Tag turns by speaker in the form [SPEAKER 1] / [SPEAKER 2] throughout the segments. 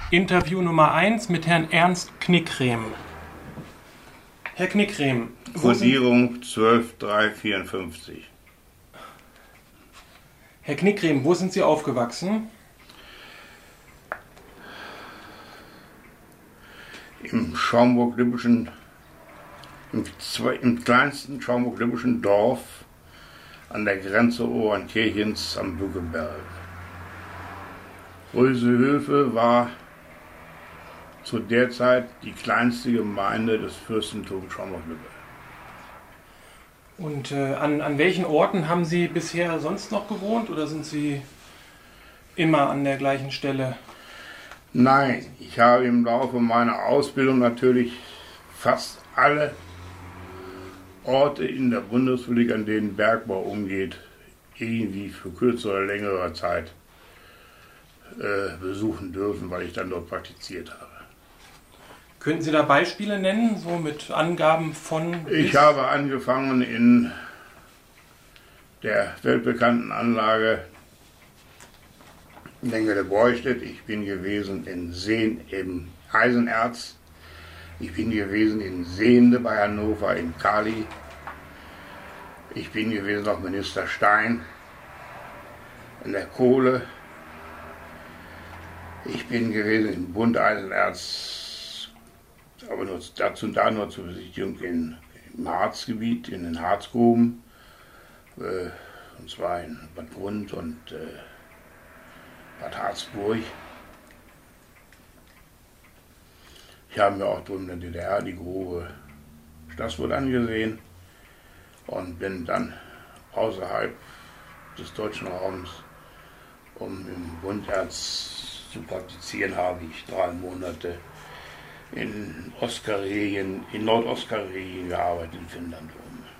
[SPEAKER 1] Interview Nummer 1 mit Herrn Ernst Knickrehm. Herr Knickrehm.
[SPEAKER 2] Kodierung 12354.
[SPEAKER 1] Herr Knickrehm, wo sind Sie aufgewachsen?
[SPEAKER 2] Im kleinsten Schaumburg-Lippischen Dorf an der Grenze Ohrenkirchens am Bückeberg. Rösehöfe war zu der Zeit die kleinste Gemeinde des Fürstentums Schaumburg-Lippe.
[SPEAKER 1] Und an welchen Orten haben Sie bisher sonst noch gewohnt oder sind Sie immer an der gleichen Stelle?
[SPEAKER 2] Nein, ich habe im Laufe meiner Ausbildung natürlich fast alle Orte in der Bundesrepublik, an denen Bergbau umgeht, irgendwie für kürzere oder längere Zeit besuchen dürfen, weil ich dann dort praktiziert habe.
[SPEAKER 1] Könnten Sie da Beispiele nennen, so mit Angaben von...
[SPEAKER 2] Ich habe angefangen in der weltbekannten Anlage Lengele-Beustedt. Ich bin gewesen in Seen im Eisenerz. Ich bin gewesen in Sehnde bei Hannover in Kali. Ich bin gewesen auf Minister Stein in der Kohle. Ich bin gewesen im Bund Eisenerz, aber nur zur Besichtigung im Harzgebiet, in den Harzgruben, und zwar in Bad Grund und Bad Harzburg. Ich habe mir auch drüben in der DDR die Grube Stassfurt angesehen und bin dann außerhalb des deutschen Raums, um im Bunderz zu praktizieren, habe ich 3 Monate in Nordostkarelien gearbeitet, in Finnland.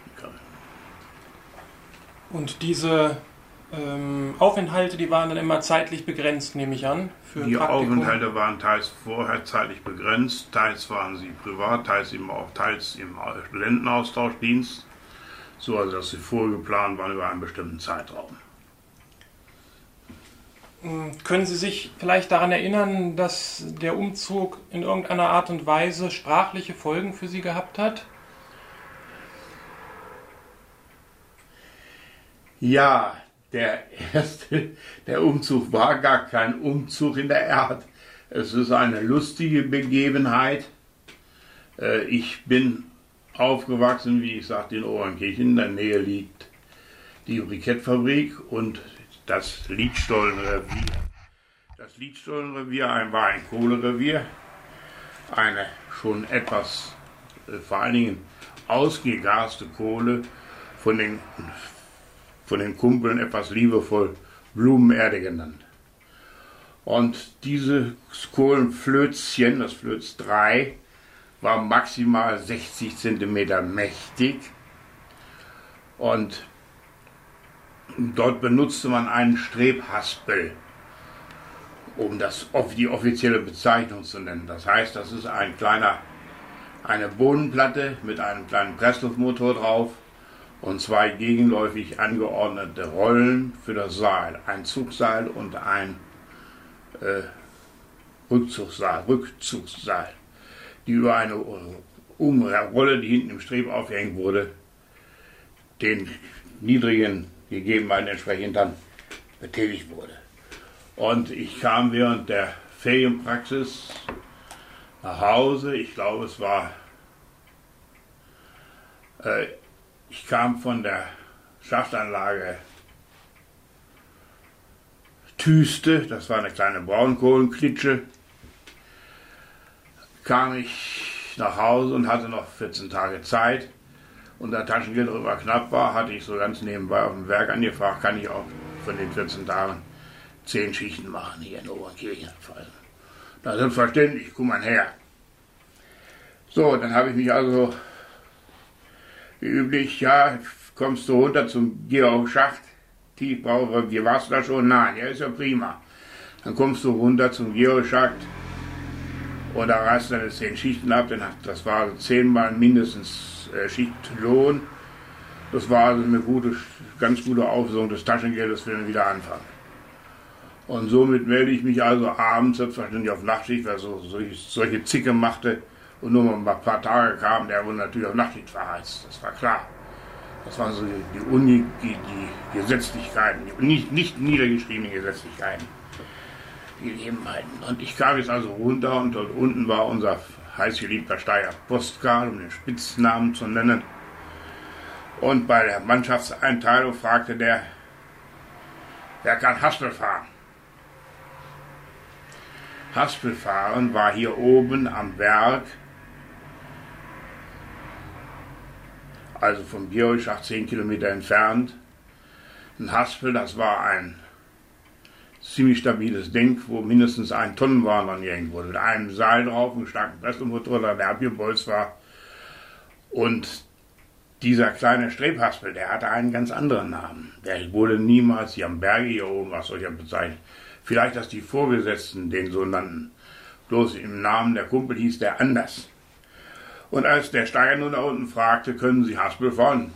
[SPEAKER 1] Und diese Aufenthalte, die waren dann immer zeitlich begrenzt, nehme ich an? Für
[SPEAKER 2] die
[SPEAKER 1] Praktikum.
[SPEAKER 2] Aufenthalte waren teils vorher zeitlich begrenzt, teils waren sie privat, teils im Studentenaustauschdienst, so also dass sie vorgeplant waren über einen bestimmten Zeitraum.
[SPEAKER 1] Können Sie sich vielleicht daran erinnern, dass der Umzug in irgendeiner Art und Weise sprachliche Folgen für Sie gehabt hat?
[SPEAKER 2] Ja, der Umzug war gar kein Umzug in der Art. Es ist eine lustige Begebenheit. Ich bin aufgewachsen, wie ich sagte, in Ohrenkirchen. In der Nähe liegt die Brikettfabrik und das Liedstollenrevier. Das Liedstollenrevier war ein Kohlerevier, eine schon etwas, vor allen Dingen ausgegaste Kohle, von den Kumpeln etwas liebevoll Blumenerde genannt. Und dieses Kohlenflözchen, das Flöz 3, war maximal 60 cm mächtig und dort benutzte man einen Strebhaspel, um die offizielle Bezeichnung zu nennen. Das heißt, das ist eine Bodenplatte mit einem kleinen Pressluftmotor drauf und 2 gegenläufig angeordnete Rollen für das Seil. Ein Zugseil und ein Rückzugsseil, die über eine Rolle, die hinten im Streb aufgehängt wurde, den niedrigen Gegebenheiten entsprechend dann betätigt wurde. Und ich kam während der Ferienpraxis nach Hause. Ich glaube, ich kam von der Schachtanlage Tüste, das war eine kleine Braunkohlenklitsche, kam ich nach Hause und hatte noch 14 Tage Zeit. Und da Taschengeld darüber knapp war, hatte ich so ganz nebenbei auf dem Werk angefragt, kann ich auch von den 14 Tagen 10 Schichten machen hier in Obernkirchen. Na, selbstverständlich, guck mal her. So, dann habe ich mich also, wie üblich, ja, kommst du runter zum Georg-Schacht, Tiefbaurevier, warst du da schon? Nein, ja, ist ja prima. Dann kommst du runter zum Georg-Schacht und da reißt du deine 10 Schichten ab, denn das war also 10-mal mindestens Schichtlohn. Das war also eine ganz gute Auflösung des Taschengeldes für den Wiederanfang. Und somit melde ich mich also abends selbstverständlich auf Nachtschicht, weil solche Zicke machte und nur mal ein paar Tage kam, der wurde natürlich auf Nachtschicht verheizt. Das war klar. Das waren so die Gesetzlichkeiten, nicht niedergeschriebenen Gesetzlichkeiten, Gegebenheiten. Und ich kam jetzt also runter und dort unten war unser heißgeliebter Steiger Postkarl, um den Spitznamen zu nennen. Und bei der Mannschaftseinteilung fragte der, wer kann Haspel fahren? Haspel fahren war hier oben am Berg, also vom Georgschacht 10 Kilometer entfernt. Ein Haspel, das war ein ziemlich stabiles Ding, wo mindestens ein Tonnenwagen dran gehängt wurde. Mit einem Seil drauf, einem starken Pressemotor, der abgebolzt war. Und dieser kleine Strebhaspel, der hatte einen ganz anderen Namen. Der wurde niemals hier am Berge hier oben als solcher bezeichnet. Vielleicht, dass die Vorgesetzten den so nannten. Bloß im Namen der Kumpel hieß der anders. Und als der Steiger nun da unten fragte, können Sie Haspel fahren?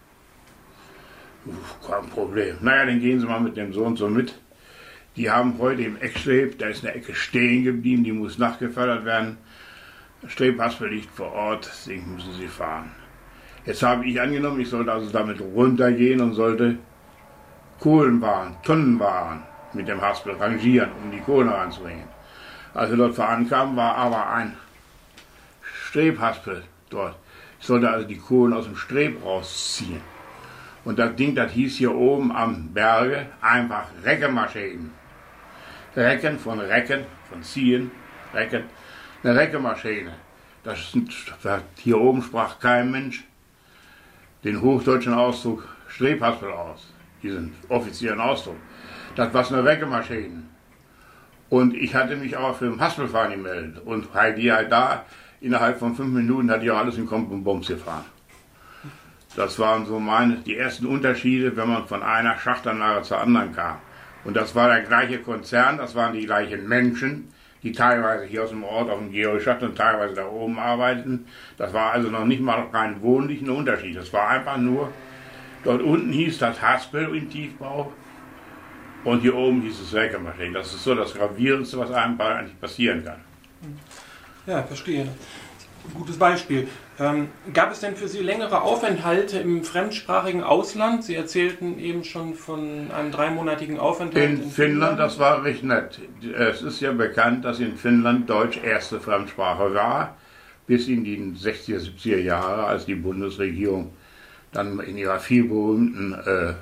[SPEAKER 2] Kein Problem. Naja, dann gehen Sie mal mit dem so und so mit. Die haben heute im Eckstreb, da ist eine Ecke stehen geblieben, die muss nachgefördert werden. Strebhaspel liegt vor Ort, deswegen müssen Sie fahren. Jetzt habe ich angenommen, ich sollte also damit runtergehen und sollte Kohlenwaren, Tonnenwaren mit dem Haspel rangieren, um die Kohlen ranzubringen. Als wir dort vorankamen, war aber ein Strebhaspel dort. Ich sollte also die Kohlen aus dem Streb rausziehen. Und das Ding, das hieß hier oben am Berge einfach Reckemaschinen. Recken, von ziehen, Recken, eine Reckemaschine. Hier oben sprach kein Mensch den hochdeutschen Ausdruck Strebhaspel aus, diesen offiziellen Ausdruck. Das war eine Reckemaschine. Und ich hatte mich auch für den Haspelfahren gemeldet. Und halt da, innerhalb von 5 Minuten hatte ich auch alles in Komp und Bums gefahren. Das waren so die ersten Unterschiede, wenn man von einer Schachtanlage zur anderen kam. Und das war der gleiche Konzern, das waren die gleichen Menschen, die teilweise hier aus dem Ort auf dem Georgschacht und teilweise da oben arbeiteten. Das war also noch nicht mal rein wohnlich ein Unterschied. Das war einfach nur, dort unten hieß das Haspel im Tiefbau und hier oben hieß es Reckemaschine. Das ist so das Gravierendste, was einem eigentlich passieren kann.
[SPEAKER 1] Ja, verstehe. Gutes Beispiel. Gab es denn für Sie längere Aufenthalte im fremdsprachigen Ausland? Sie erzählten eben schon von einem 3-monatigen Aufenthalt
[SPEAKER 2] in Finnland. Das war recht nett. Es ist ja bekannt, dass in Finnland Deutsch erste Fremdsprache war, bis in die 60er, 70er Jahre, als die Bundesregierung dann in ihrer vielberühmten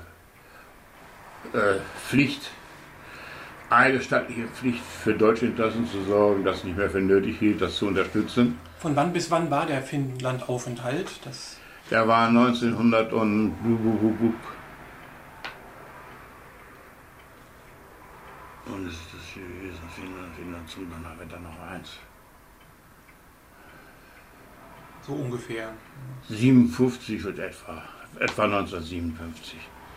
[SPEAKER 2] Pflicht, eidesstattliche Pflicht für deutsche Interessen zu sorgen, das nicht mehr für nötig hielt, das zu unterstützen.
[SPEAKER 1] Von wann bis wann war der Finnland-Aufenthalt?
[SPEAKER 2] Der war 1900 und ist das gewesen, Finnland zu, dann haben wir da noch eins.
[SPEAKER 1] So ungefähr.
[SPEAKER 2] 57 wird etwa 1957.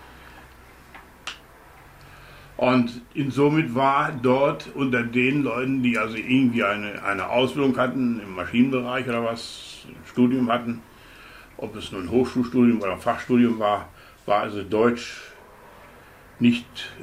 [SPEAKER 2] Und somit war dort unter den Leuten, die also irgendwie eine Ausbildung hatten, im Maschinenbereich oder was, ein Studium hatten, ob es nun ein Hochschulstudium oder ein Fachstudium war also Deutsch nicht,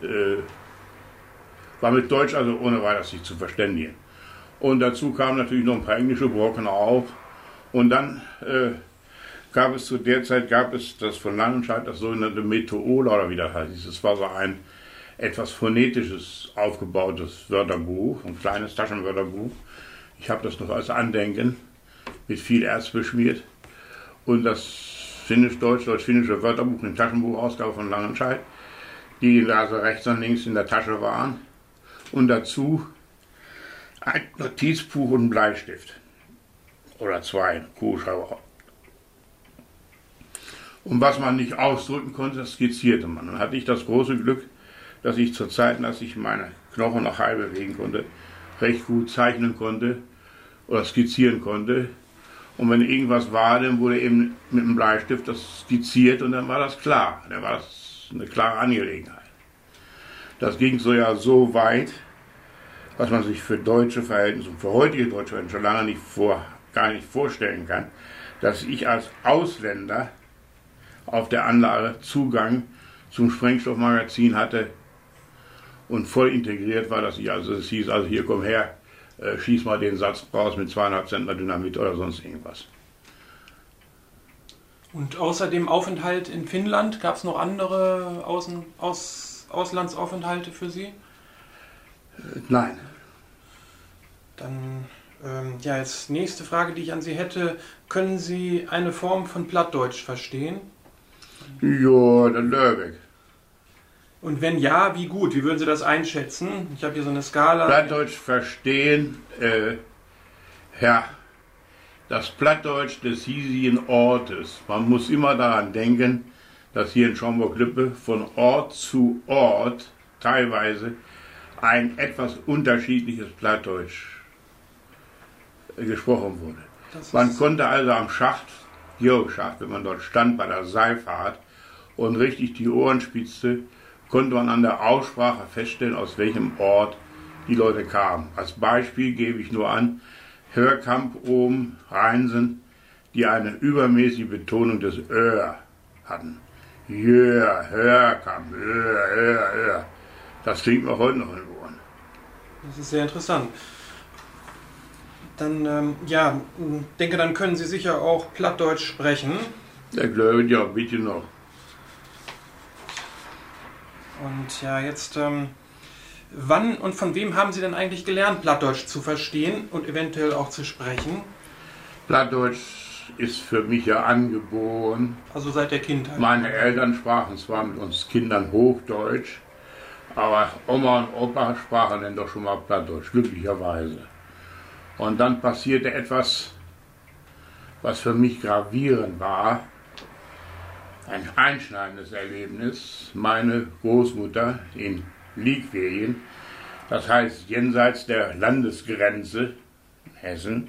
[SPEAKER 2] war mit Deutsch also ohne weiteres sich zu verständigen. Und dazu kamen natürlich noch ein paar englische Brocken auch. Und dann gab es das von Langenscheid, das sogenannte Meteola oder wie das heißt. Das war so ein etwas phonetisches aufgebautes Wörterbuch, ein kleines Taschenwörterbuch. Ich habe das noch als Andenken mit viel Erz beschmiert. Und das deutsch-finnische Wörterbuch, eine Taschenbuchausgabe von Langenscheid, die also rechts und links in der Tasche waren. Und dazu ein Notizbuch und ein Bleistift. Oder 2, Kugelschreiber. Und was man nicht ausdrücken konnte, das skizzierte man. Dann hatte ich das große Glück, dass ich zur Zeit, als ich meine Knochen noch heil bewegen konnte, recht gut zeichnen konnte oder skizzieren konnte. Und wenn irgendwas war, dann wurde eben mit dem Bleistift das skizziert und dann war das klar. Dann war das eine klare Angelegenheit. Das ging so weit, was man sich für deutsche Verhältnisse und für heutige deutsche Verhältnisse schon lange gar nicht vorstellen kann, dass ich als Ausländer auf der Anlage Zugang zum Sprengstoffmagazin hatte und voll integriert war, dass ich also, es hieß, also hier komm her, schieß mal den Satz raus mit 2,5 Zentner Dynamit oder sonst irgendwas.
[SPEAKER 1] Und außer dem Aufenthalt in Finnland gab es noch andere Auslandsaufenthalte für Sie?
[SPEAKER 2] Nein.
[SPEAKER 1] Dann, ja, jetzt nächste Frage, die ich an Sie hätte. Können Sie eine Form von Plattdeutsch verstehen?
[SPEAKER 2] Ja, der Lörbeck.
[SPEAKER 1] Und wenn ja, wie gut? Wie würden Sie das einschätzen? Ich habe hier so eine Skala.
[SPEAKER 2] Plattdeutsch verstehen, ja, das Plattdeutsch des hiesigen Ortes. Man muss immer daran denken, dass hier in Schaumburg-Lippe von Ort zu Ort teilweise ein etwas unterschiedliches Plattdeutsch gesprochen wurde. Man konnte also am Schacht, Georgschacht, wenn man dort stand bei der Seilfahrt und richtig die Ohren spitzte, konnte man an der Aussprache feststellen, aus welchem Ort die Leute kamen. Als Beispiel gebe ich nur an, Hörkamp oben, Rheinsen, die eine übermäßige Betonung des Öhr hatten. Jör, Hörkamp, Öhr. Das klingt mir heute noch in den Ohren.
[SPEAKER 1] Das ist sehr interessant. Dann, ja, denke, dann können Sie sicher auch Plattdeutsch sprechen.
[SPEAKER 2] Der glaube ja, bitte noch.
[SPEAKER 1] Und ja, jetzt, wann und von wem haben Sie denn eigentlich gelernt, Plattdeutsch zu verstehen und eventuell auch zu sprechen?
[SPEAKER 2] Plattdeutsch ist für mich ja angeboren.
[SPEAKER 1] Also seit der Kindheit?
[SPEAKER 2] Meine Eltern sprachen zwar mit uns Kindern Hochdeutsch, aber Oma und Opa sprachen dann doch schon mal Plattdeutsch, glücklicherweise. Und dann passierte etwas, was für mich gravierend war. Ein einschneidendes Erlebnis. Meine Großmutter in Liegwerjen, das heißt jenseits der Landesgrenze in Hessen,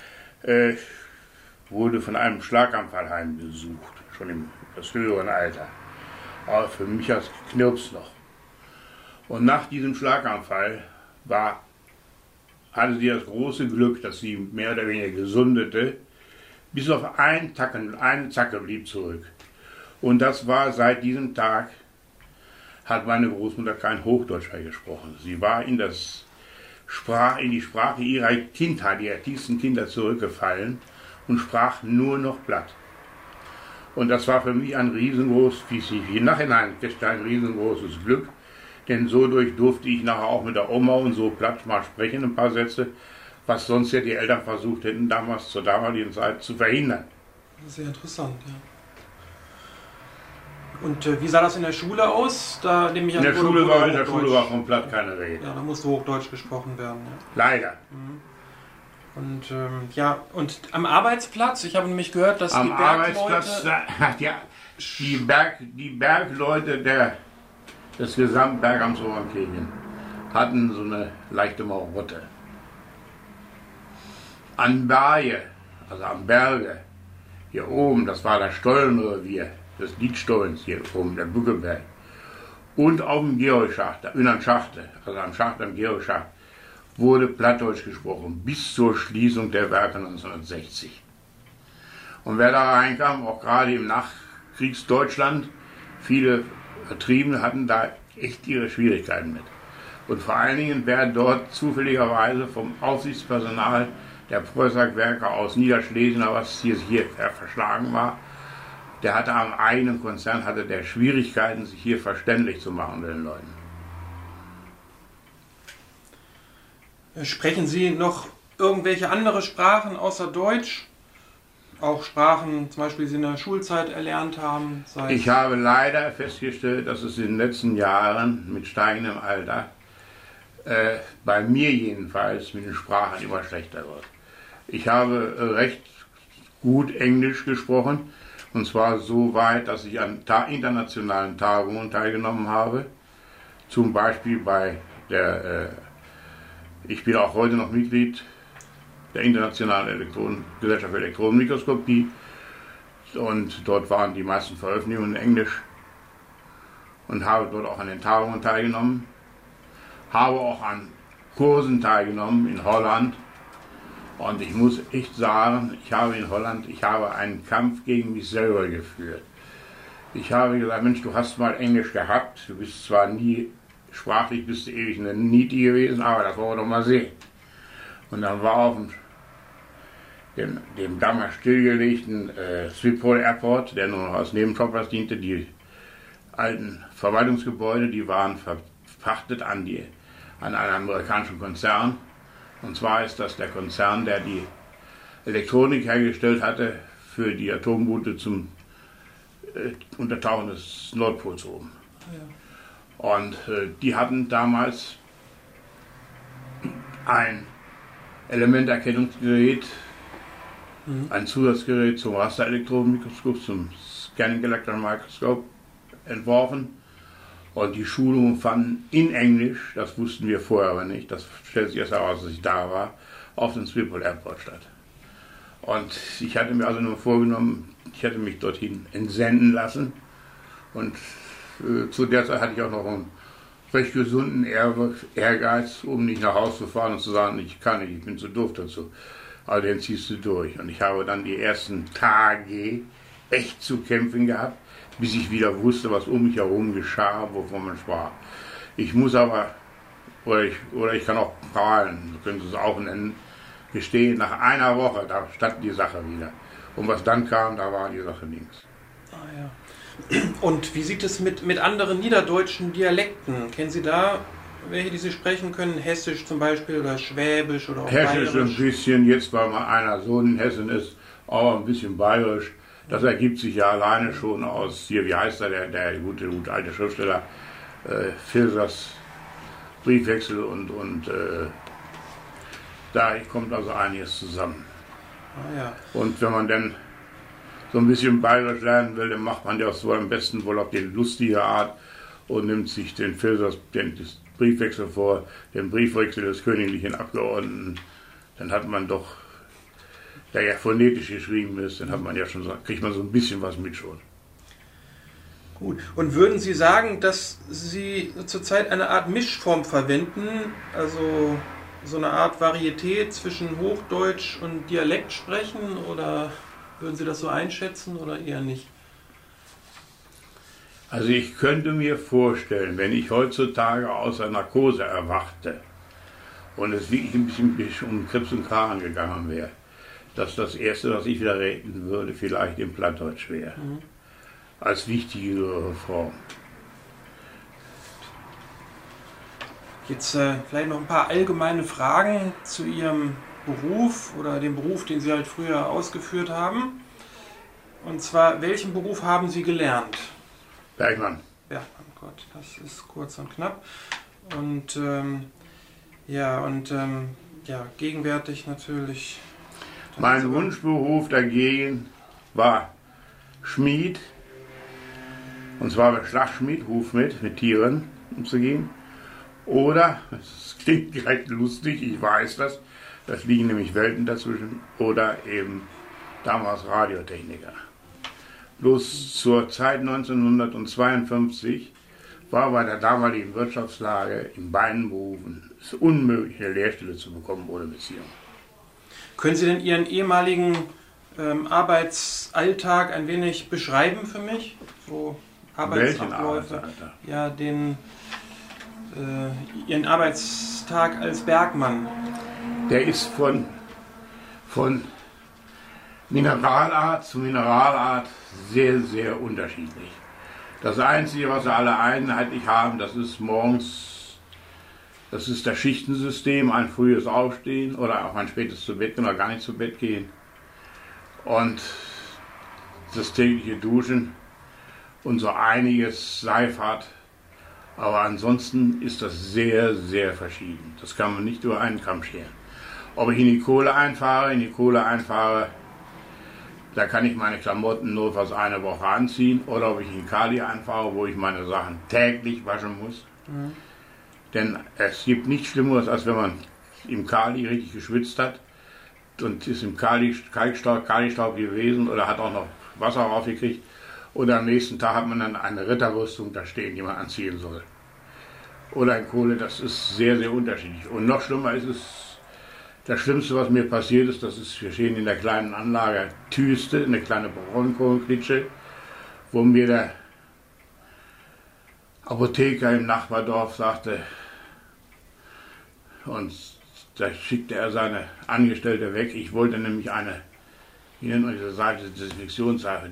[SPEAKER 2] wurde von einem Schlaganfall heimgesucht, schon im etwas höheren Alter. Aber für mich als Knirps noch. Und nach diesem Schlaganfall hatte sie das große Glück, dass sie mehr oder weniger gesundete, bis auf eine Zacke blieb zurück. Und das war seit diesem Tag, hat meine Großmutter kein Hochdeutsch mehr gesprochen. Sie war in die Sprache ihrer Kindheit, ihrer tiefsten Kinder zurückgefallen und sprach nur noch platt. Und das war für mich ein riesengroßes, wie ich im Nachhinein feststelle, ein riesengroßes Glück, denn so durfte ich nachher auch mit der Oma und so platt mal sprechen, ein paar Sätze, was sonst ja die Eltern versucht hätten, zur damaligen Zeit zu verhindern.
[SPEAKER 1] Sehr interessant, ja. Und wie sah das in der Schule aus? Da nehme ich
[SPEAKER 2] in der Schule war von platt keine Rede.
[SPEAKER 1] Ja, da musste Hochdeutsch gesprochen werden. Ja.
[SPEAKER 2] Leider.
[SPEAKER 1] Mhm. Und ja, und am Arbeitsplatz, ich habe nämlich gehört, dass
[SPEAKER 2] am
[SPEAKER 1] die Bergleute...
[SPEAKER 2] Arbeitsplatz, ja, die Bergleute des Gesamtbergamts Obernkirchen hatten so eine leichte Marotte. An Berge, also am Berge, hier oben, das war das Stollenrevier des Liedstollens hier oben, der Bückeberg. Und auf dem Georgschacht, am Schacht am Georgschacht, wurde Plattdeutsch gesprochen, bis zur Schließung der Werke 1960. Und wer da reinkam, auch gerade im Nachkriegsdeutschland, viele Vertriebene hatten da echt ihre Schwierigkeiten mit. Und vor allen Dingen, wer dort zufälligerweise vom Aufsichtspersonal der Preußack-Werke aus Niederschlesien, was hier verschlagen war, der hatte am eigenen Konzern der Schwierigkeiten, sich hier verständlich zu machen mit den Leuten.
[SPEAKER 1] Sprechen Sie noch irgendwelche andere Sprachen außer Deutsch? Auch Sprachen, zum Beispiel, die Sie in der Schulzeit erlernt haben?
[SPEAKER 2] Ich habe leider festgestellt, dass es in den letzten Jahren mit steigendem Alter, bei mir jedenfalls, mit den Sprachen immer schlechter wird. Ich habe recht gut Englisch gesprochen, und zwar so weit, dass ich an internationalen Tagungen teilgenommen habe. Zum Beispiel bei ich bin auch heute noch Mitglied der Internationalen Gesellschaft für Elektronenmikroskopie, und dort waren die meisten Veröffentlichungen in Englisch und habe dort auch an den Tagungen teilgenommen, habe auch an Kursen teilgenommen in Holland, und ich muss echt sagen, ich habe in Holland einen Kampf gegen mich selber geführt. Ich habe gesagt, Mensch, du hast mal Englisch gehabt, du bist zwar nie sprachlich bist du ewig eine Niete gewesen, aber das wollen wir doch mal sehen. Und dann war auf dem damals stillgelegten Schiphol Airport, der nur noch als Nebenjob diente, die alten Verwaltungsgebäude, die waren verpachtet an einen amerikanischen Konzern. Und zwar ist das der Konzern, der die Elektronik hergestellt hatte für die Atomboote zum Untertauchen des Nordpols oben. Ja. Und die hatten damals ein Elementerkennungsgerät, ein Zusatzgerät zum Rasterelektronenmikroskop, zum Scanning Electron Microscope entworfen. Und die Schulungen fanden in Englisch, das wussten wir vorher aber nicht, das stellt sich erst heraus, dass ich da war, auf dem Schiphol Airport statt. Und ich hatte mir also nur vorgenommen, ich hätte mich dorthin entsenden lassen. Und zu der Zeit hatte ich auch noch einen recht gesunden Ehrgeiz, um nicht nach Hause zu fahren und zu sagen, ich kann nicht, ich bin zu doof dazu. Aber den ziehst du durch. Und ich habe dann die ersten Tage echt zu kämpfen gehabt, bis ich wieder wusste, was um mich herum geschah, wovon man sprach. Ich muss aber, oder ich kann auch prahlen, so können Sie es auch nennen, gestehen, nach einer Woche, da stand die Sache wieder. Und was dann kam, da war die Sache links.
[SPEAKER 1] Ah, ja. Und wie sieht es mit anderen niederdeutschen Dialekten? Kennen Sie da welche, die Sie sprechen können? Hessisch zum Beispiel oder Schwäbisch oder auch
[SPEAKER 2] Hessisch
[SPEAKER 1] Bayerisch?
[SPEAKER 2] ein bisschen, jetzt weil mal einer Sohn in Hessen ist, auch ein bisschen Bayerisch. Das ergibt sich ja alleine schon aus, hier, wie heißt er, der gute alte Schriftsteller, Filsers Briefwechsel und da kommt also einiges zusammen.
[SPEAKER 1] Ah, ja.
[SPEAKER 2] Und wenn man dann so ein bisschen Bayerisch lernen will, dann macht man ja so am besten wohl auf die lustige Art und nimmt sich den Filsers Briefwechsel vor, den Briefwechsel des königlichen Abgeordneten. Dann hat man doch, der ja phonetisch geschrieben ist, dann hat man ja schon so, kriegt man so ein bisschen was mit schon.
[SPEAKER 1] Gut. Und würden Sie sagen, dass Sie zurzeit eine Art Mischform verwenden, also so eine Art Varietät zwischen Hochdeutsch und Dialekt sprechen, oder würden Sie das so einschätzen oder eher nicht?
[SPEAKER 2] Also ich könnte mir vorstellen, wenn ich heutzutage aus einer Narkose erwachte und es wirklich ein bisschen um Krebs und Kragen gegangen wäre, dass das Erste, was ich wieder reden würde, vielleicht im Plattdeutsch wäre. Als wichtigere Form.
[SPEAKER 1] Jetzt vielleicht noch ein paar allgemeine Fragen zu Ihrem Beruf oder dem Beruf, den Sie halt früher ausgeführt haben. Und zwar, welchen Beruf haben Sie gelernt?
[SPEAKER 2] Bergmann.
[SPEAKER 1] Bergmann, Gott, das ist kurz und knapp. Und gegenwärtig natürlich.
[SPEAKER 2] Mein Wunschberuf dagegen war Schmied. Und zwar Beschlagschmied, Hufschmied, mit Tieren umzugehen. Oder, das klingt gleich lustig, ich weiß das liegen nämlich Welten dazwischen, oder eben damals Radiotechniker. Bloß zur Zeit 1952 war bei der damaligen Wirtschaftslage in beiden Berufen es unmöglich, eine Lehrstelle zu bekommen ohne Beziehung.
[SPEAKER 1] Können Sie denn Ihren ehemaligen Arbeitsalltag ein wenig beschreiben für mich? So Arbeitsabläufe. Ja, Ihren Arbeitstag als Bergmann.
[SPEAKER 2] Der ist von Mineralart zu Mineralart sehr, sehr unterschiedlich. Das Einzige, was wir alle einheitlich haben, das ist morgens, das ist das Schichtensystem, ein frühes Aufstehen oder auch ein spätes zu Bett gehen oder gar nicht zu Bett gehen. Und das tägliche Duschen und so einiges Seifert. Aber ansonsten ist das sehr, sehr verschieden. Das kann man nicht über einen Kamm scheren. Ob ich in die Kohle einfahre, da kann ich meine Klamotten notfalls eine Woche anziehen. Oder ob ich in Kali einfahre, wo ich meine Sachen täglich waschen muss. Denn es gibt nichts Schlimmeres, als wenn man im Kali richtig geschwitzt hat und ist im Kalistaub gewesen oder hat auch noch Wasser raufgekriegt. Oder am nächsten Tag hat man dann eine Ritterrüstung da stehen, die man anziehen soll. Oder in Kohle, das ist sehr, sehr unterschiedlich. Und noch schlimmer ist es, das Schlimmste, was mir passiert ist, das ist, wir stehen in der kleinen Anlage Tüste, eine kleine Braunkohlenklitsche, wo mir Apotheker im Nachbardorf sagte, und da schickte er seine Angestellte weg. Ich wollte nämlich eine, wie nennt man diese Seite, Desinfektionsseife,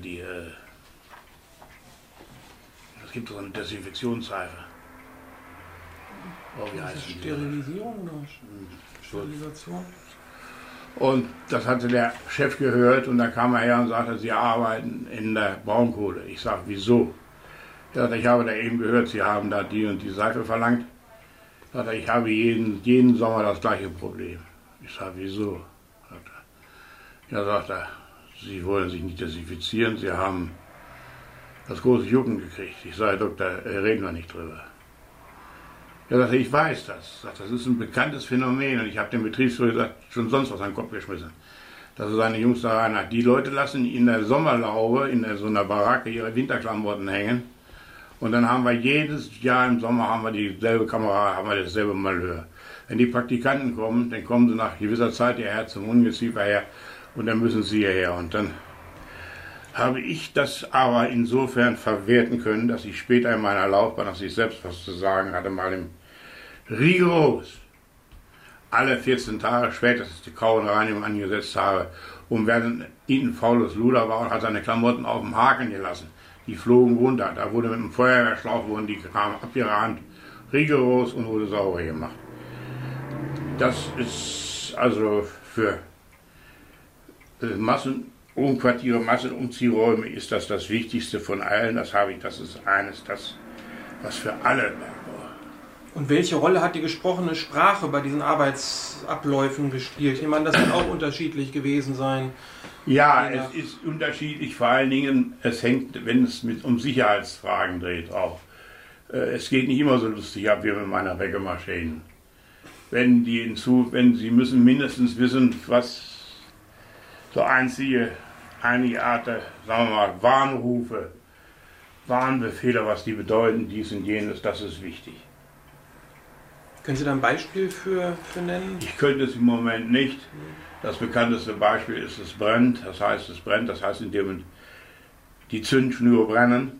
[SPEAKER 2] es gibt so eine Desinfektionsseife. Oh, wie heißt die?
[SPEAKER 1] Sterilisierung oder Sterilisation?
[SPEAKER 2] Und das hatte der Chef gehört und dann kam er her und sagte, Sie arbeiten in der Braunkohle. Ich sage, wieso? Er sagte, ich habe da eben gehört, Sie haben da die und die Seife verlangt. Er sagte, ich habe jeden Sommer das gleiche Problem. Ich sage, wieso? Ja, sagt er, Sie wollen sich nicht desinfizieren, Sie haben das große Jucken gekriegt. Ich sage, Doktor, reden wir nicht drüber. Er sagte, ich weiß das. Das ist ein bekanntes Phänomen und ich habe dem Betriebswirt schon sonst was an den Kopf geschmissen. Dass er seine Jungs da rein hat. Die Leute lassen in der Sommerlaube, in so einer Baracke, ihre Winterklamotten hängen. Und dann haben wir jedes Jahr im Sommer haben wir dieselbe Kamera, haben wir dasselbe Malheur. Wenn die Praktikanten kommen, dann kommen sie nach gewisser Zeit hierher zum Ungeziefer her und dann müssen sie hierher. Und dann habe ich das aber insofern verwerten können, dass ich später in meiner Laufbahn, dass ich selbst was zu sagen hatte, mal im rigoros alle 14 Tage spätestens die Kauenreinigung angesetzt habe. Und wer dann ein faules Luder war und hat seine Klamotten auf dem Haken gelassen, die flogen runter. Da wurde mit dem Feuerwehrschlauch wurden die Kram abgerannt, rigoros und wurde sauber gemacht. Das ist also für Massenumquartiere, Massenumziehräume ist das Wichtigste von allen. Das ist das, was für alle.
[SPEAKER 1] Und welche Rolle hat die gesprochene Sprache bei diesen Arbeitsabläufen gespielt? Ich meine, das kann auch unterschiedlich gewesen sein.
[SPEAKER 2] Ja, es ist unterschiedlich, vor allen Dingen, es hängt, wenn es um Sicherheitsfragen dreht, auch. Es geht nicht immer so lustig ab wie mit meiner Bäckemaschine. Wenn Sie müssen mindestens wissen, was so einige Art, sagen wir mal, Warnrufe, Warnbefehle, was die bedeuten, dies und jenes, das ist wichtig.
[SPEAKER 1] Können Sie da ein Beispiel für nennen?
[SPEAKER 2] Ich könnte es im Moment nicht. Das bekannteste Beispiel ist, es brennt. Das heißt, indem die Zündschnüre brennen.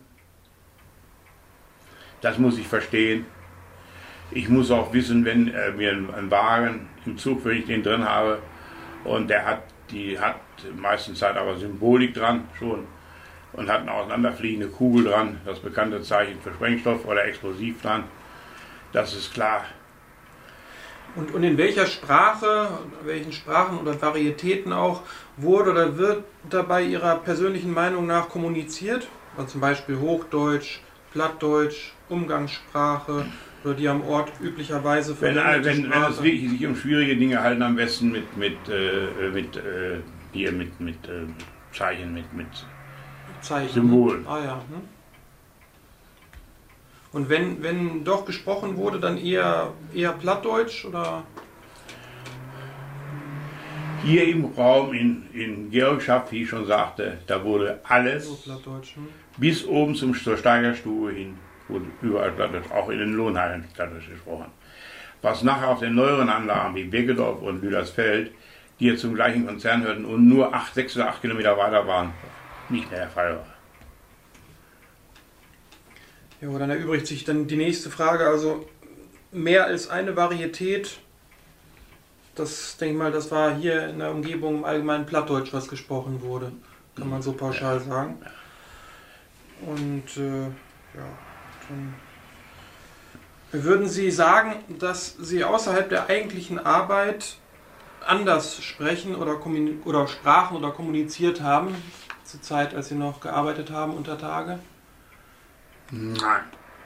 [SPEAKER 2] Das muss ich verstehen. Ich muss auch wissen, wenn mir ein Wagen im Zug, wenn ich den drin habe, und die hat meistens Zeit aber Symbolik dran schon und hat eine auseinanderfliegende Kugel dran, das bekannte Zeichen für Sprengstoff oder Explosiv dran. Das ist klar.
[SPEAKER 1] Und in welchen Sprachen oder Varietäten auch wurde oder wird dabei Ihrer persönlichen Meinung nach kommuniziert? Also zum Beispiel Hochdeutsch, Plattdeutsch, Umgangssprache oder die am Ort üblicherweise verwendete Sprache?
[SPEAKER 2] Wenn es wirklich sich um schwierige Dinge halten, am besten mit Zeichen, mit
[SPEAKER 1] Zeichen,
[SPEAKER 2] Symbolen.
[SPEAKER 1] Ne? Ah ja. Und wenn doch gesprochen wurde, dann eher Plattdeutsch oder?
[SPEAKER 2] Hier im Raum in Georgschaft, wie ich schon sagte, da wurde alles bis oben zur Steigerstube hin, wurde überall Plattdeutsch, auch in den Lohnhallen Plattdeutsch gesprochen. Was nachher auf den neueren Anlagen wie Birkedorf und Lüdersfeld, die jetzt zum gleichen Konzern hörten und nur 6 oder 8 Kilometer weiter waren, nicht mehr der Fall war.
[SPEAKER 1] Ja, dann erübrigt sich dann die nächste Frage, also mehr als eine Varietät, das denke ich mal, das war hier in der Umgebung im allgemeinen Plattdeutsch, was gesprochen wurde, kann man so pauschal sagen. Und dann würden Sie sagen, dass Sie außerhalb der eigentlichen Arbeit anders sprechen oder sprachen oder kommuniziert haben, zur Zeit, als Sie noch gearbeitet haben unter Tage?
[SPEAKER 2] Nein.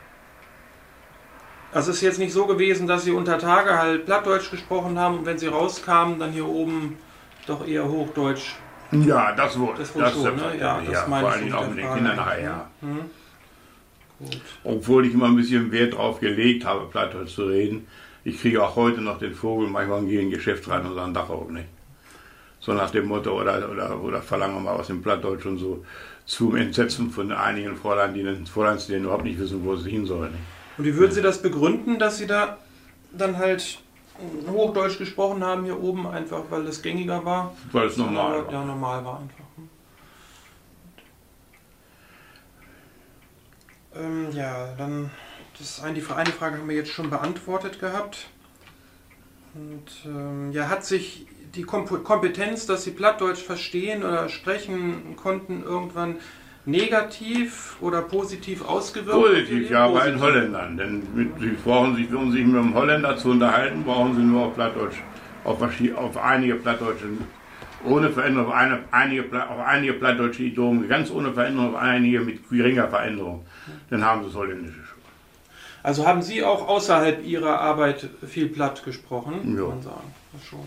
[SPEAKER 1] Also es ist jetzt nicht so gewesen, dass Sie unter Tage halt Plattdeutsch gesprochen haben und wenn Sie rauskamen, dann hier oben doch eher Hochdeutsch.
[SPEAKER 2] Ja, das wohl.
[SPEAKER 1] Das wohl schon, ne? Ja, das meine
[SPEAKER 2] vor
[SPEAKER 1] ich
[SPEAKER 2] allem auch mit den Kindern nachher, ja.
[SPEAKER 1] Gut.
[SPEAKER 2] Obwohl ich immer ein bisschen Wert drauf gelegt habe, Plattdeutsch zu reden. Ich kriege auch heute noch den Vogel, manchmal gehe ich in ein Geschäft rein und sage Dach auch nicht. So nach dem Motto, oder verlangen wir mal aus dem Plattdeutsch und so, zum Entsetzen von einigen Fräuleins, die überhaupt nicht wissen, wo sie hin sollen.
[SPEAKER 1] Und wie würden Sie das begründen, dass Sie da dann halt Hochdeutsch gesprochen haben hier oben, einfach weil das gängiger war?
[SPEAKER 2] Weil es normal war.
[SPEAKER 1] Ja, normal war einfach. Ja, dann die eine Frage haben wir jetzt schon beantwortet gehabt. Und hat sich die Kompetenz, dass Sie Plattdeutsch verstehen oder sprechen konnten, irgendwann negativ oder positiv ausgewirkt?
[SPEAKER 2] Positiv, ja, bei den Holländern. Denn um sich mit einem Holländer zu unterhalten, brauchen Sie nur auf Plattdeutsch, auf einige Plattdeutsche, ohne Veränderung, auf einige plattdeutsche Idiomen, ganz ohne Veränderung, auf einige mit geringer Veränderung. Dann haben Sie das Holländische schon.
[SPEAKER 1] Also haben Sie auch außerhalb Ihrer Arbeit viel Platt gesprochen,
[SPEAKER 2] ja.
[SPEAKER 1] kann man sagen. Das schon.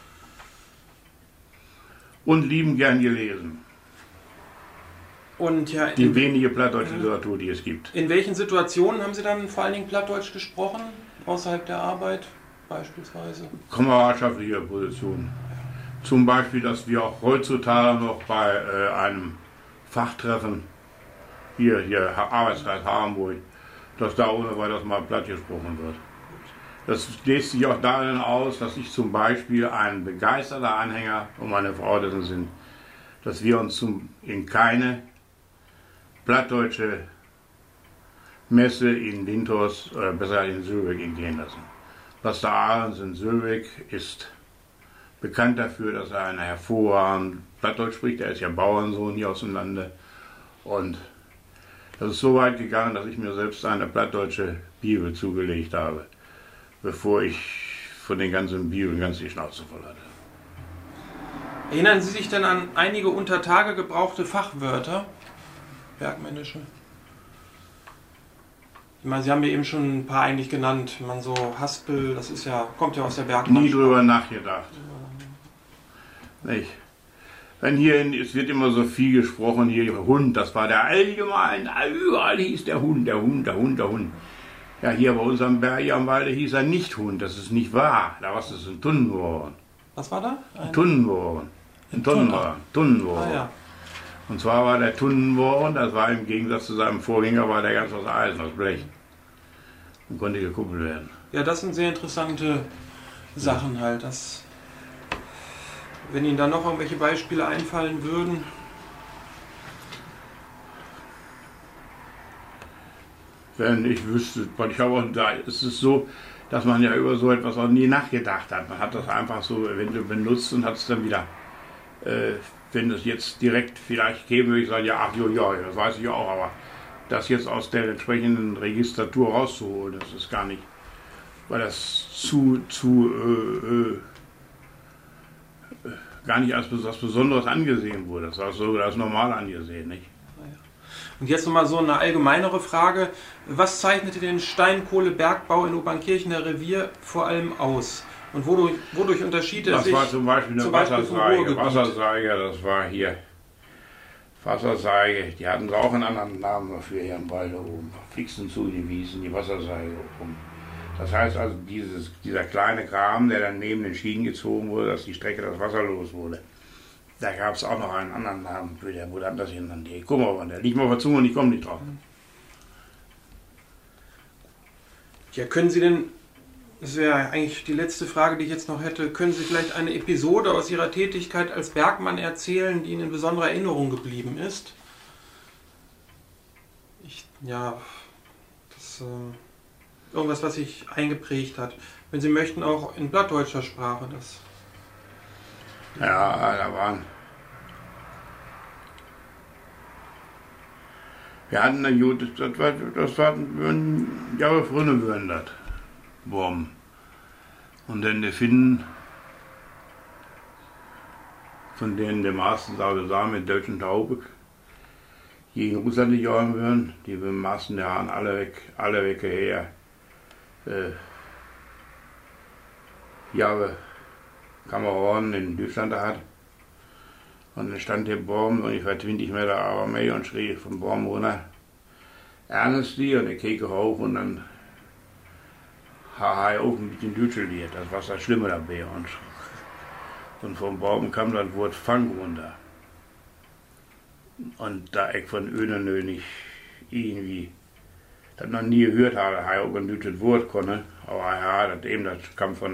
[SPEAKER 2] Und lieben gern gelesen.
[SPEAKER 1] Und ja,
[SPEAKER 2] die wenige plattdeutsche Literatur, die es gibt.
[SPEAKER 1] In welchen Situationen haben Sie dann vor allen Dingen Plattdeutsch gesprochen, außerhalb der Arbeit beispielsweise?
[SPEAKER 2] Kameradschaftliche Positionen. Zum Beispiel, dass wir auch heutzutage noch bei einem Fachtreffen, hier Arbeitskreis Harenburg, dass da ohne weiteres mal platt gesprochen wird. Das lässt sich auch darin aus, dass ich zum Beispiel ein begeisterter Anhänger und meine Frau dessen sind, dass wir uns in keine plattdeutsche Messe in Linthos oder besser in Sülbeck entgehen lassen. Pastor Ahrens in Sülbeck ist bekannt dafür, dass er eine hervorragende Plattdeutsch spricht. Er ist ja Bauernsohn hier aus dem Lande. Und das ist so weit gegangen, dass ich mir selbst eine plattdeutsche Bibel zugelegt habe, bevor ich von den ganzen Bibeln ganz die Schnauze voll hatte.
[SPEAKER 1] Erinnern Sie sich denn an einige unter Tage gebrauchte Fachwörter, bergmännische? Ich meine, Sie haben mir eben schon ein paar eigentlich genannt. Ich meine, so Haspel, das ist ja, kommt ja aus der Bergmannschaft.
[SPEAKER 2] Nie drüber nachgedacht. Nicht. Wenn es wird immer so viel gesprochen, hier Hund, das war der allgemein, überall hieß der Hund, der Hund, der Hund, der Hund. Ja, hier bei uns am Berg, am Walde hieß er nicht Hund, das ist nicht wahr. Da war es ein Tunnenwurm.
[SPEAKER 1] Was war da?
[SPEAKER 2] Ein Tunnenwurm. Ein Tunnenwurm.
[SPEAKER 1] Ah, ja.
[SPEAKER 2] Und zwar war der Tunnenwurm, das war im Gegensatz zu seinem Vorgänger, war der ganz aus Eisen, aus Blech. Und konnte gekuppelt werden.
[SPEAKER 1] Ja, das sind sehr interessante Sachen halt. Wenn Ihnen da noch irgendwelche Beispiele einfallen würden.
[SPEAKER 2] Wenn ich wüsste, weil ich habe auch, da ist es so, dass man ja über so etwas auch nie nachgedacht hat. Man hat das einfach so eventuell benutzt und hat es dann wieder, wenn es jetzt direkt vielleicht geben würde, ich sage, ja, ach ja, das weiß ich auch, aber das jetzt aus der entsprechenden Registratur rauszuholen, das ist gar nicht, weil das gar nicht als was Besonderes angesehen wurde. Das war so als normal angesehen, nicht?
[SPEAKER 1] Und jetzt nochmal so eine allgemeinere Frage. Was zeichnete den Steinkohlebergbau in Obernkirchener Revier vor allem aus? Und wodurch unterschied er sich?
[SPEAKER 2] Das war zum Beispiel eine Wasserseige, das war hier Wasserseige, die hatten auch einen anderen Namen dafür hier am Walde oben. Fixen zugewiesen, die Wasserseige oben. Das heißt also, dieser kleine Graben, der dann neben den Schienen gezogen wurde, dass die Strecke das Wasser los wurde. Da gab es auch noch einen anderen Namen für, der wurde anders genannt. Guck mal, der liegt mir auf der Zunge und ich komme nicht drauf.
[SPEAKER 1] Ja, können Sie denn, das wäre eigentlich die letzte Frage, die ich jetzt noch hätte, können Sie vielleicht eine Episode aus Ihrer Tätigkeit als Bergmann erzählen, die Ihnen in besonderer Erinnerung geblieben ist? Irgendwas, was sich eingeprägt hat. Wenn Sie möchten, auch in plattdeutscher Sprache das.
[SPEAKER 2] Ja, da waren. Wir hatten ein gutes, das war Jahre früher würden das. Wurm. Und dann die Finnen, von denen der meisten sagen mit deutschen Taube, gegen Russland die Jahren würden, die mit dem meisten der Haaren alle weg her. Jahre Kameraden in Deutschland hat. Und dann stand der Baum ungefähr 20 Meter aber mehr und schrie vom Baum runter. Ernstly, und er keke hoch und dann haha auf mit den Deutschen liert. Das war das Schlimme dabei. Und vom Baum kam das Wort Fang runter. Und da ich von Önernö nicht irgendwie das noch nie gehört habe, habe ich auch ein deutsches Wort konnte. Aber ja, das kam von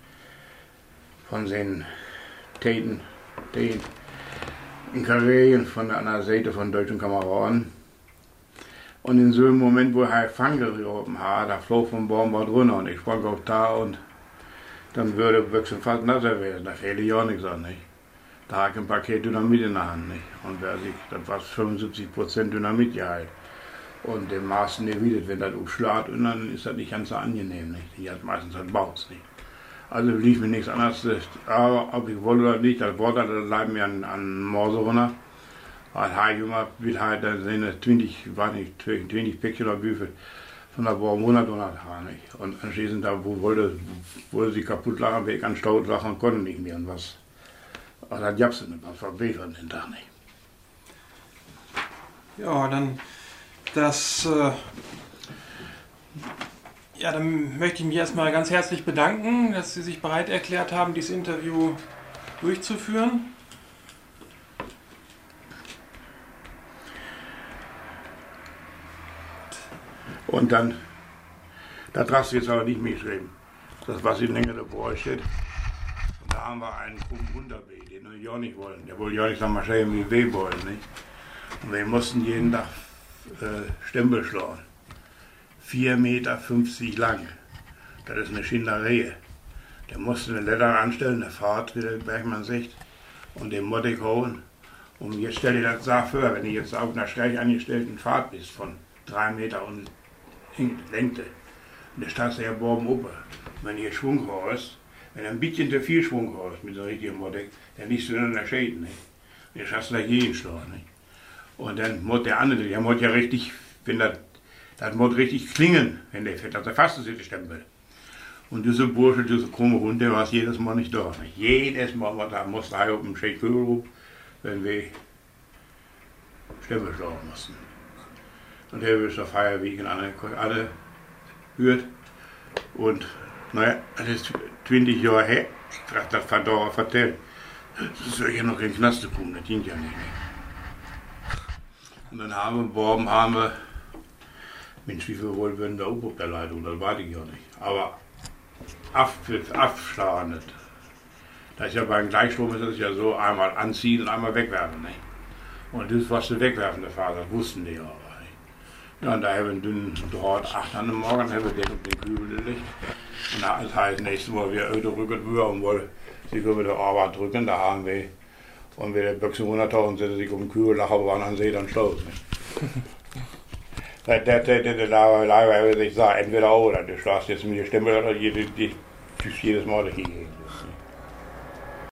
[SPEAKER 2] den Täten in Karelien von der anderen Seite von deutschen Kameraden. Und in so einem Moment, wo er Fanggerufen hat, da flog vom Baum was runter und ich sprang auf da und dann würde Büchsen fast nasser werden. Da fehlte ja nichts an, nicht? Da habe ich ein Paket Dynamit in der Hand, nicht? Und das war 75% Dynamitgehalt. Und dem Maßen erwidert, wenn das aufschlägt, und dann ist das nicht ganz so angenehm, nicht? Die hat meistens das Bauch nicht. Also lief mir nichts anderes, aber ob ich wollte oder nicht, das Wort, das bleibt mir an Morse runter. Weil ich immer will halt seine 20 Päckchen oder Büffel von der Baum 100 haben, nicht? Und anschließend, da wollte sie kaputt lachen, weg an Stau lachen und konnte nicht mehr. Und was, aber das gab's nicht, was war weg an den Tag nicht.
[SPEAKER 1] Ja, dann dann möchte ich mich erstmal ganz herzlich bedanken, dass Sie sich bereit erklärt haben, dieses Interview durchzuführen.
[SPEAKER 2] Und dann, das hast du jetzt aber nicht mitgeschrieben. Das, was in Länge davor steht. Und da haben wir einen krummen Hunderweh, den wir ja nicht wollen. Der wollte ja nicht so marschieren wie wir wollen, nicht? Und wir mussten jeden Tag Stempel schlagen. 4,50 Meter lang. Das ist eine Schinderei. Der musste eine Leiter anstellen, eine Fahrt, wie der Bergmann sagt, und den Mottig holen. Und jetzt stell dir das vor, wenn du jetzt auf einer schräg angestellten Fahrt bist von 3 Meter und Länge. Und der steigst ja oben oben. Wenn ihr Schwung hast, wenn du ein bisschen zu viel Schwung hast mit so einem richtigen Mottig, dann liegst du in der Schäden, nicht? Und jetzt hast du da jeden Schlag, nicht? Und dann muss der andere, der muss ja richtig, wenn das muss richtig klingen, wenn der fährt, dass er fast ist, der Stempel. Und dieser Bursche, dieser krumme Hund, der war jedes Mal nicht da. Nicht? Jedes Mal, da musste er auf dem Schädel, wenn wir Stempel schlagen mussten. Und der ist der Feier wie in alle hört. Und naja, das ist 20 Jahre her. Ich dachte, das fand er auch erzählt. Das soll ja noch in den Knast kommen, das ging ja nicht mehr. Und dann haben wir, Mensch, wie viel wohl würden da oben auf der Leitung, das weiß ich ja nicht. Aber abschlagen nicht. Das ist ja beim Gleichstrom ist es ja so, einmal anziehen und einmal wegwerfen, nicht? Und das, was du wegwerfen, der Vater, wussten die ja aber nicht. Ja, und da haben wir einen dünnen Draht, 8 am Morgen, haben wir den auf den Kübel gelegt. Und das heißt, nächstes Mal wir öde rücken und wollen sich über die Arbeit drücken, da haben wir, und wir der Büchse 100.000 setzen sich um den Kübel, lachen, aber dann See dann Stoß, nicht? Der Leiber sich sagt, entweder oder, du schlägst jetzt mit der Stimme oder jedes Mal dagegen.